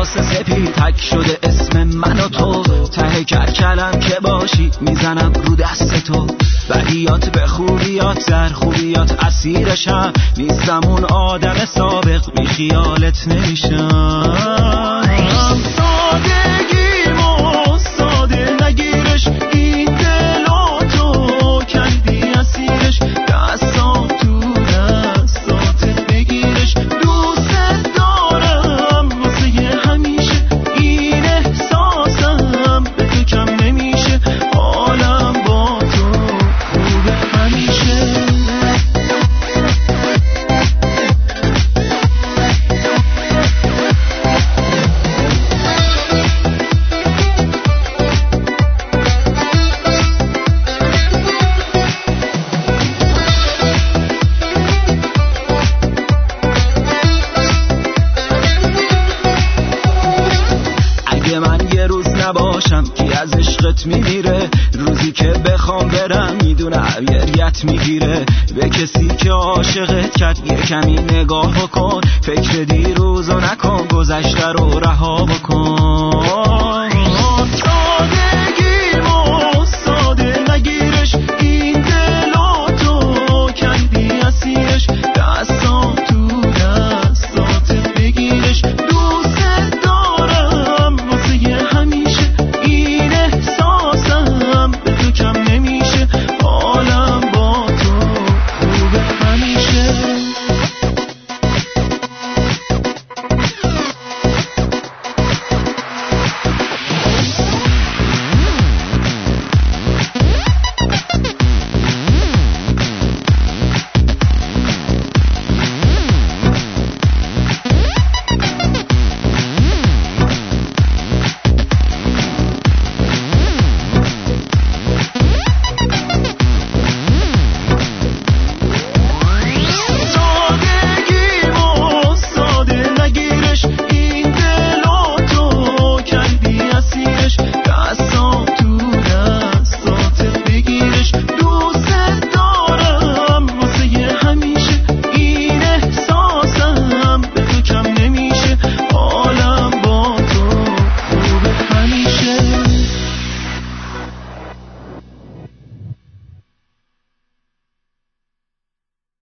لباس سپید تک شده اسم من و تو، ته کلم که باشی میزنم رو دست تو. بدیات به خوبیات در خوبیات اسیرشم، نیستم اون آدم سابق بی خیالت نمیشم. سادگیمو ساده نگیرش، این دلاتو کردی اسیرش، دستام تو دستات بگیرش. دوست دارم واسه همیشه، این احساسم به تو کم نمیشه، حالم با تو خوبه همیشه. نباشم کی از عشقت میمیره، روزی که بخوام برم میدونه عبیریت میگیره. به کسی که عاشقت کرد یه کمی نگاه بکن، فکر دیروزو نکن، گذشته رو رها بکن.